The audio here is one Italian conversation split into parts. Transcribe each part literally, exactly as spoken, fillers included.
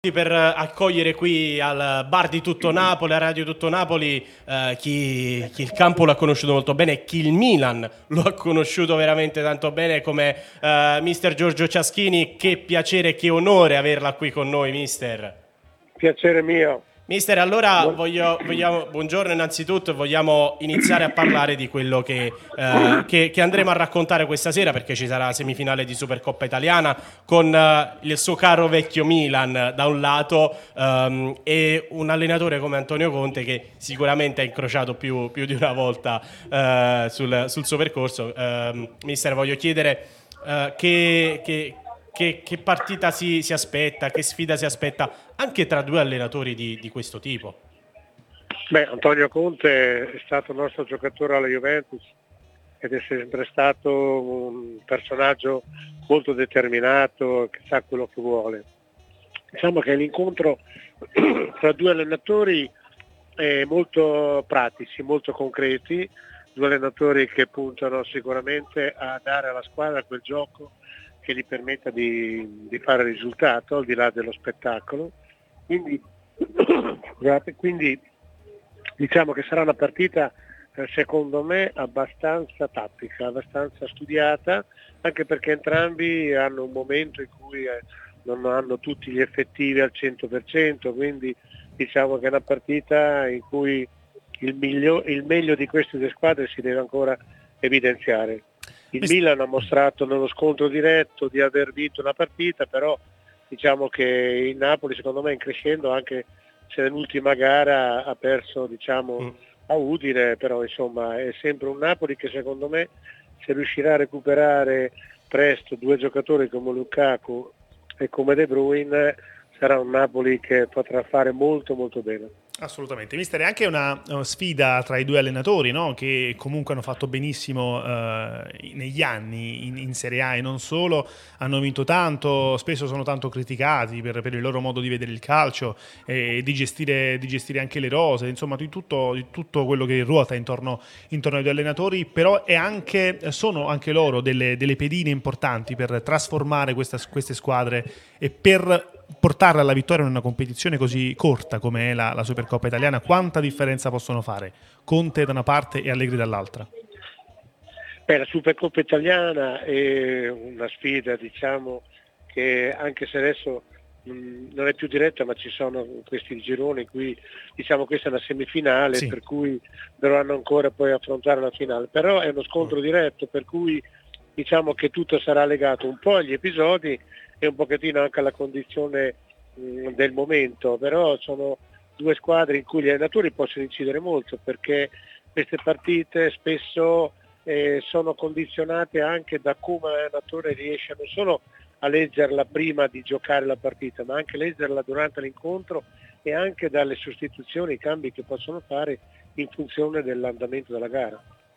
Per accogliere qui al bar di Tutto Napoli, a Radio Tutto Napoli, eh, chi, chi il campo l'ha conosciuto molto bene e chi il Milan lo ha conosciuto veramente tanto bene come eh, mister Giorgio Ciaschini. Che piacere e che onore averla qui con noi, mister. Piacere mio. Mister, allora voglio, vogliamo, buongiorno innanzitutto, vogliamo iniziare a parlare di quello che, eh, che, che andremo a raccontare questa sera, perché ci sarà la semifinale di Supercoppa Italiana con eh, il suo caro vecchio Milan da un lato ehm, e un allenatore come Antonio Conte che sicuramente ha incrociato più, più di una volta eh, sul, sul suo percorso. Eh, mister, voglio chiedere eh, che... che Che, che partita si, si aspetta, che sfida si aspetta anche tra due allenatori di, di questo tipo? Beh, Antonio Conte è stato nostro giocatore alla Juventus ed è sempre stato un personaggio molto determinato, che sa quello che vuole. Diciamo che l'incontro tra due allenatori è molto pratici, molto concreti, due allenatori che puntano sicuramente a dare alla squadra quel gioco che gli permetta di, di fare risultato al di là dello spettacolo. Quindi, scusate, quindi diciamo che sarà una partita eh, secondo me abbastanza tattica, abbastanza studiata, anche perché entrambi hanno un momento in cui eh, non hanno tutti gli effettivi al cento per cento, quindi diciamo che è una partita in cui il, miglio, il meglio di queste due squadre si deve ancora evidenziare. Il Milan ha mostrato nello scontro diretto di aver vinto una partita, però diciamo che il Napoli secondo me è in crescendo, anche se nell'ultima gara ha perso diciamo, Mm. a Udine, però insomma è sempre un Napoli che secondo me se riuscirà a recuperare presto due giocatori come Lukaku e come De Bruyne sarà un Napoli che potrà fare molto molto bene. Assolutamente, mister, è anche una uh, sfida tra i due allenatori, no? Che comunque hanno fatto benissimo uh, negli anni in, in Serie A e non solo, hanno vinto tanto, spesso sono tanto criticati per, per il loro modo di vedere il calcio e di gestire, di gestire anche le rose, insomma di tutto, di tutto quello che ruota intorno, intorno ai due allenatori, però è anche, sono anche loro delle, delle pedine importanti per trasformare questa, queste squadre e per portarla alla vittoria in una competizione così corta come è la, la Supercoppa Italiana. Quanta differenza possono fare Conte da una parte e Allegri dall'altra? Beh, la Supercoppa Italiana è una sfida, diciamo, che anche se adesso mh, non è più diretta, ma ci sono questi gironi in cui diciamo questa è una semifinale, Sì. Per cui dovranno ancora poi affrontare la finale, però è uno scontro diretto, per cui diciamo che tutto sarà legato un po' agli episodi e un pochettino anche alla condizione mh, del momento, però sono due squadre in cui gli allenatori possono incidere molto, perché queste partite spesso eh, sono condizionate anche da come l'allenatore riesce non solo a leggerla prima di giocare la partita, ma anche leggerla durante l'incontro e anche dalle sostituzioni, i cambi che possono fare in funzione dell'andamento della gara.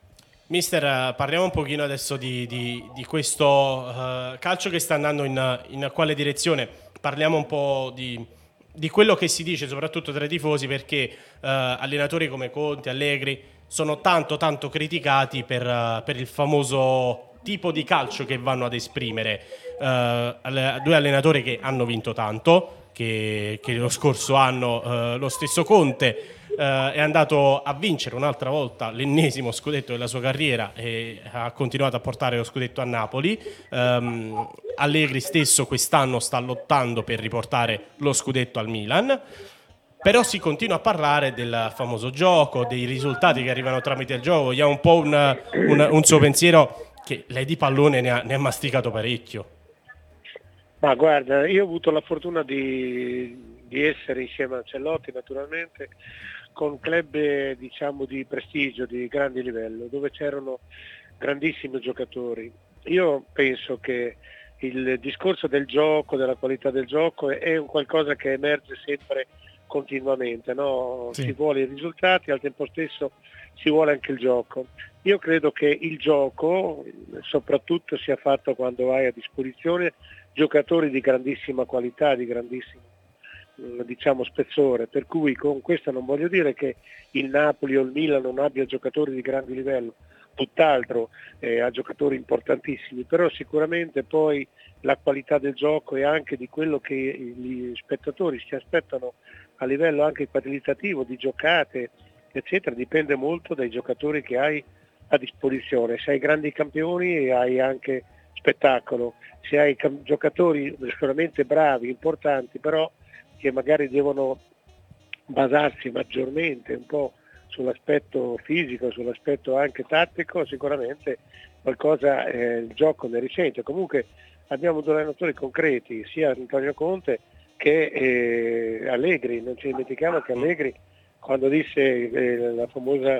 Mister, parliamo un pochino adesso di, di, di questo uh, calcio che sta andando in, in quale direzione. Parliamo un po' di, di quello che si dice soprattutto tra i tifosi, perché uh, allenatori come Conte, Allegri sono tanto tanto criticati per, uh, per il famoso tipo di calcio che vanno ad esprimere. Uh, due allenatori che hanno vinto tanto, che, che lo scorso anno uh, lo stesso Conte Uh, è andato a vincere un'altra volta l'ennesimo scudetto della sua carriera e ha continuato a portare lo scudetto a Napoli. um, Allegri stesso quest'anno sta lottando per riportare lo scudetto al Milan, però si continua a parlare del famoso gioco, dei risultati che arrivano tramite il gioco. Vogliamo un po' un, un, un suo pensiero, che lei di pallone ne ha, ne ha masticato parecchio. Ma guarda, io ho avuto la fortuna di, di essere insieme a Ancelotti naturalmente con club eh, diciamo di prestigio, di grande livello, dove c'erano grandissimi giocatori. Io penso che il discorso del gioco, della qualità del gioco è, è un qualcosa che emerge sempre continuamente, no? Sì. Si vuole i risultati, al tempo stesso si vuole anche il gioco. Io credo che il gioco soprattutto sia fatto quando hai a disposizione giocatori di grandissima qualità, di grandissimo diciamo spessore, per cui con questo non voglio dire che il Napoli o il Milan non abbia giocatori di grande livello, tutt'altro, eh, ha giocatori importantissimi, però sicuramente poi la qualità del gioco e anche di quello che gli spettatori si aspettano a livello anche qualitativo di giocate eccetera dipende molto dai giocatori che hai a disposizione. Se hai grandi campioni hai anche spettacolo, se hai cam- giocatori sicuramente bravi, importanti, però che magari devono basarsi maggiormente un po' sull'aspetto fisico, sull'aspetto anche tattico, sicuramente qualcosa eh, il gioco ne risente. Comunque abbiamo due allenatori concreti, sia Antonio Conte che eh, Allegri. Non ci dimentichiamo che Allegri, quando disse eh, la famosa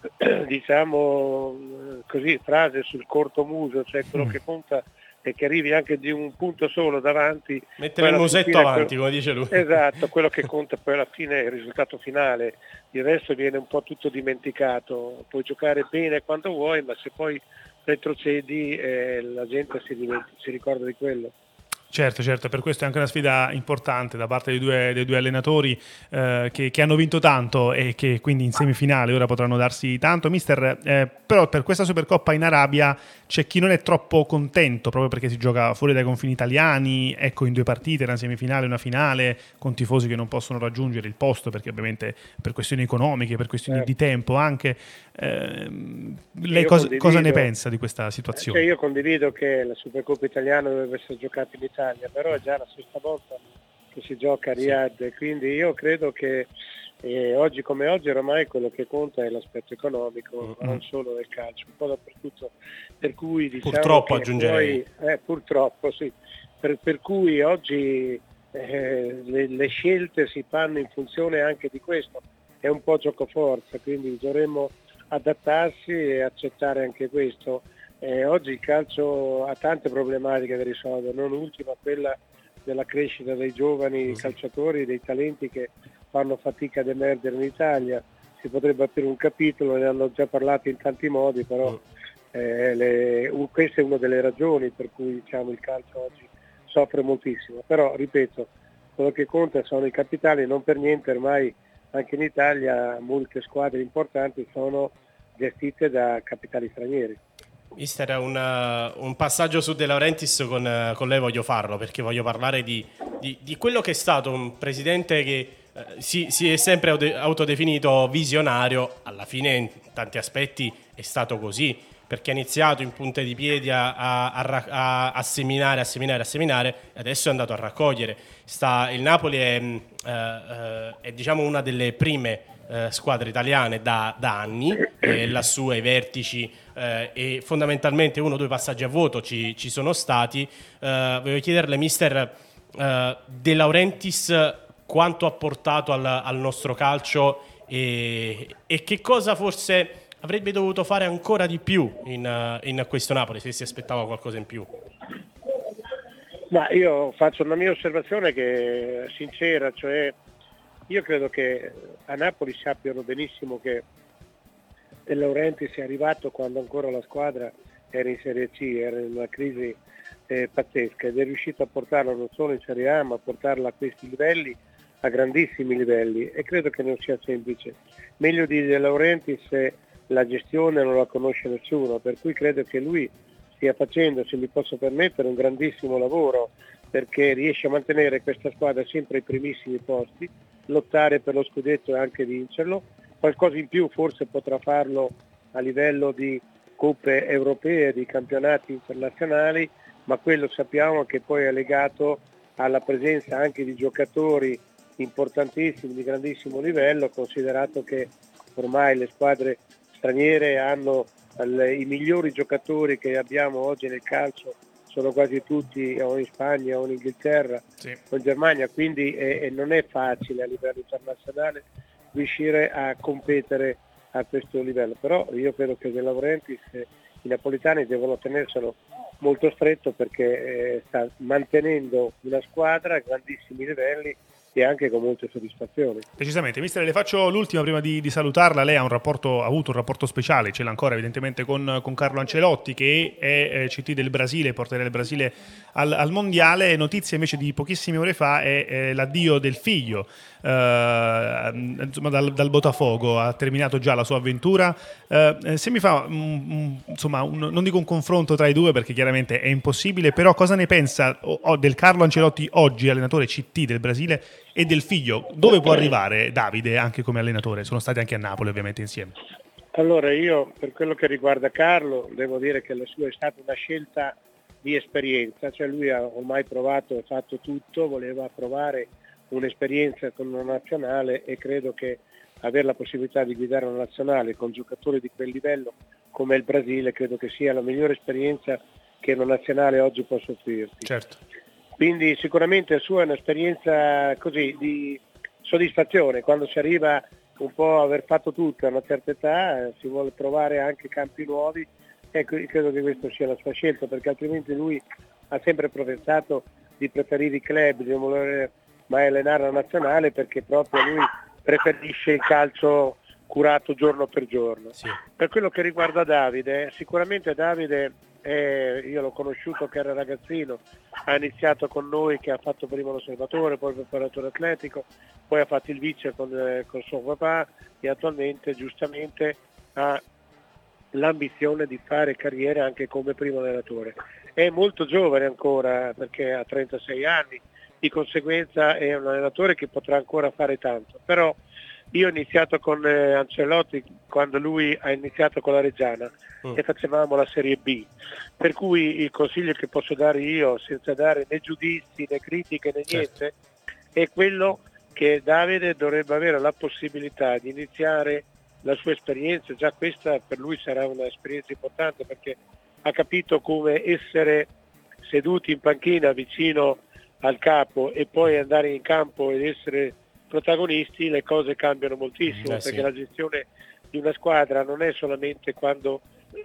diciamo così frase sul corto muso, cioè quello che conta è che arrivi anche di un punto solo davanti, mettere il musetto avanti, quello, come dice lui. Esatto, quello che conta poi alla fine è il risultato finale, il resto viene un po' tutto dimenticato. Puoi giocare bene quando vuoi, ma se poi retrocedi eh, la gente si, dimenti- si ricorda di quello. Certo, certo, per questo è anche una sfida importante da parte dei due, dei due allenatori eh, che, che hanno vinto tanto e che quindi in semifinale ora potranno darsi tanto. Mister, eh, però per questa Supercoppa in Arabia c'è chi non è troppo contento proprio perché si gioca fuori dai confini italiani, ecco in due partite, una semifinale e una finale, con tifosi che non possono raggiungere il posto perché ovviamente per questioni economiche, per questioni certo. di tempo anche. Eh, lei cosa, cosa ne pensa di questa situazione? Cioè io condivido che la Supercoppa italiana dovrebbe essere giocata in Italia, però è già la sesta volta che si gioca a Riyadh, sì. Quindi io credo che eh, oggi come oggi ormai quello che conta è l'aspetto economico, mm-hmm. non solo del calcio, un po' dappertutto, per cui diciamo purtroppo che aggiungerei poi, eh, purtroppo sì, per, per cui oggi eh, le, le scelte si fanno in funzione anche di questo, è un po' giocoforza, quindi dovremmo adattarsi e accettare anche questo. Eh, oggi il calcio ha tante problematiche da risolvere, non ultima quella della crescita dei giovani calciatori, dei talenti che fanno fatica ad emergere in Italia. Si potrebbe aprire un capitolo, ne hanno già parlato in tanti modi, però eh, le, un, questa è una delle ragioni per cui diciamo, il calcio oggi soffre moltissimo. Però, ripeto, quello che conta sono i capitali, non per niente ormai anche in Italia molte squadre importanti sono gestite da capitali stranieri. Mister, un, uh, un passaggio su De Laurentiis con, uh, con lei voglio farlo, perché voglio parlare di, di, di quello che è stato un presidente che uh, si, si è sempre autodefinito visionario. Alla fine in tanti aspetti è stato così, perché ha iniziato in punta di piedi a, a, a, a seminare, a seminare, a seminare e adesso è andato a raccogliere. Sta, il Napoli è, uh, uh, è diciamo una delle prime Uh, squadre italiane da, da anni, eh, lassù ai vertici eh, e fondamentalmente uno o due passaggi a voto ci, ci sono stati. Uh, voglio chiederle, mister, uh, De Laurentiis quanto ha portato al, al nostro calcio e, e che cosa forse avrebbe dovuto fare ancora di più in, in questo Napoli, se si aspettava qualcosa in più. Ma io faccio una mia osservazione che è sincera, cioè io credo che a Napoli sappiano benissimo che De Laurentiis è arrivato quando ancora la squadra era in Serie C, era in una crisi eh, pazzesca ed è riuscito a portarla non solo in Serie A ma a portarla a questi livelli, a grandissimi livelli, e credo che non sia semplice. Meglio di De Laurentiis la gestione non la conosce nessuno, per cui credo che lui stia facendo, se mi posso permettere, un grandissimo lavoro perché riesce a mantenere questa squadra sempre ai primissimi posti, lottare per lo scudetto e anche vincerlo. Qualcosa in più forse potrà farlo a livello di coppe europee, di campionati internazionali, ma quello sappiamo che poi è legato alla presenza anche di giocatori importantissimi, di grandissimo livello, considerato che ormai le squadre straniere hanno i migliori giocatori che abbiamo oggi nel calcio, sono quasi tutti o in Spagna o in Inghilterra sì. o in Germania, quindi eh, non è facile a livello internazionale riuscire a competere a questo livello, però io credo che De Laurentiis eh, i napolitani devono tenerselo molto stretto perché eh, sta mantenendo una squadra a grandissimi livelli e anche con molte soddisfazioni. Decisamente. Mister, le faccio l'ultima prima di, di salutarla. Lei ha un rapporto, ha avuto un rapporto speciale, ce l'ha ancora evidentemente con, con Carlo Ancelotti, che è eh, C T del Brasile, porterà il Brasile al, al mondiale. Notizia invece di pochissime ore fa è, è l'addio del figlio, eh, insomma dal, dal Botafogo, ha terminato già la sua avventura. Eh, se mi fa um, insomma un, non dico un confronto tra i due perché chiaramente è impossibile, però cosa ne pensa o, o del Carlo Ancelotti oggi, allenatore C T del Brasile, e del figlio? Dove può arrivare Davide anche come allenatore? Sono stati anche a Napoli ovviamente insieme. Allora io, per quello che riguarda Carlo, devo dire che la sua è stata una scelta di esperienza, cioè lui ha ormai provato e fatto tutto, voleva provare un'esperienza con una nazionale e credo che avere la possibilità di guidare una nazionale con giocatori di quel livello come il Brasile credo che sia la migliore esperienza che una nazionale oggi possa offrirti. Certo. Quindi sicuramente la sua è un'esperienza così di soddisfazione, quando si arriva un po' a aver fatto tutto a una certa età, eh, si vuole provare anche campi nuovi, ecco, credo che questa sia la sua scelta, perché altrimenti lui ha sempre professato di preferire i club, di non voler mai allenare la nazionale, perché proprio lui preferisce il calcio curato giorno per giorno. Sì. Per quello che riguarda Davide, sicuramente Davide, eh, io l'ho conosciuto che era ragazzino, ha iniziato con noi che ha fatto prima l'osservatore, poi il preparatore atletico, poi ha fatto il vice con, eh, con suo papà e attualmente giustamente ha l'ambizione di fare carriera anche come primo allenatore. È molto giovane ancora perché ha trentasei anni, di conseguenza è un allenatore che potrà ancora fare tanto, però io ho iniziato con eh, Ancelotti quando lui ha iniziato con la Reggiana mm. e facevamo la Serie B, per cui il consiglio che posso dare io, senza dare né giudizi né critiche né niente, certo, è quello che Davide dovrebbe avere la possibilità di iniziare la sua esperienza. Già questa per lui sarà un'esperienza importante, perché ha capito come essere seduti in panchina vicino al capo e poi andare in campo ed essere protagonisti, le cose cambiano moltissimo, eh, perché sì. la gestione di una squadra non è solamente quando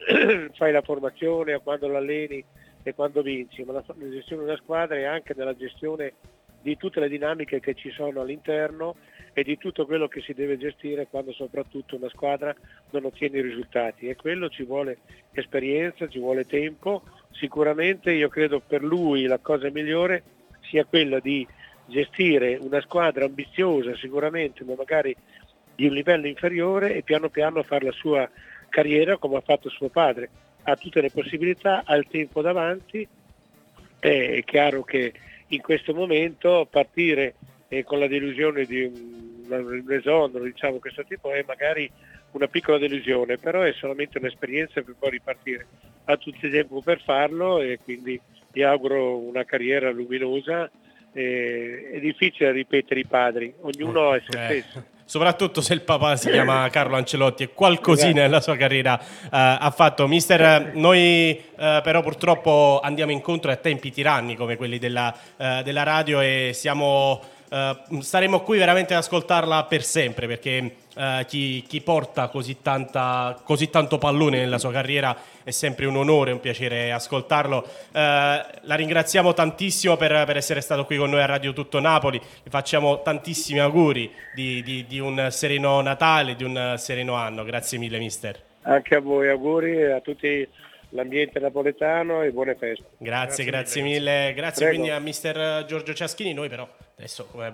fai la formazione o quando l'alleni e quando vinci, ma la, la gestione di una squadra è anche nella gestione di tutte le dinamiche che ci sono all'interno e di tutto quello che si deve gestire quando soprattutto una squadra non ottiene i risultati, e quello ci vuole esperienza, ci vuole tempo. Sicuramente io credo per lui la cosa migliore sia quella di gestire una squadra ambiziosa, sicuramente, ma magari di un livello inferiore, e piano piano fare la sua carriera come ha fatto suo padre. Ha tutte le possibilità, ha il tempo davanti, è chiaro che in questo momento partire eh, con la delusione di un, un esonero, diciamo questo tipo, è magari una piccola delusione, però è solamente un'esperienza per poi ripartire. Ha tutto il tempo per farlo e quindi gli auguro una carriera luminosa. Eh, è difficile ripetere i padri, ognuno è se eh. stesso. Soprattutto se il papà si chiama Carlo Ancelotti e qualcosina esatto. nella sua carriera uh, ha fatto. Mister, noi uh, però purtroppo andiamo incontro a tempi tiranni come quelli della, uh, della radio e siamo, uh, staremo qui veramente ad ascoltarla per sempre, perché uh, chi, chi porta così, tanta, così tanto pallone nella sua carriera è sempre un onore, un piacere ascoltarlo. Uh, la ringraziamo tantissimo per, per essere stato qui con noi a Radio Tutto Napoli, vi facciamo tantissimi auguri di, di, di un sereno Natale, di un sereno anno. Grazie mille mister. Anche a voi auguri, a tutti l'ambiente napoletano e buone feste. Grazie, grazie, grazie mille. mille. Grazie Prego. Quindi a mister Giorgio Ciaschini. Noi però adesso come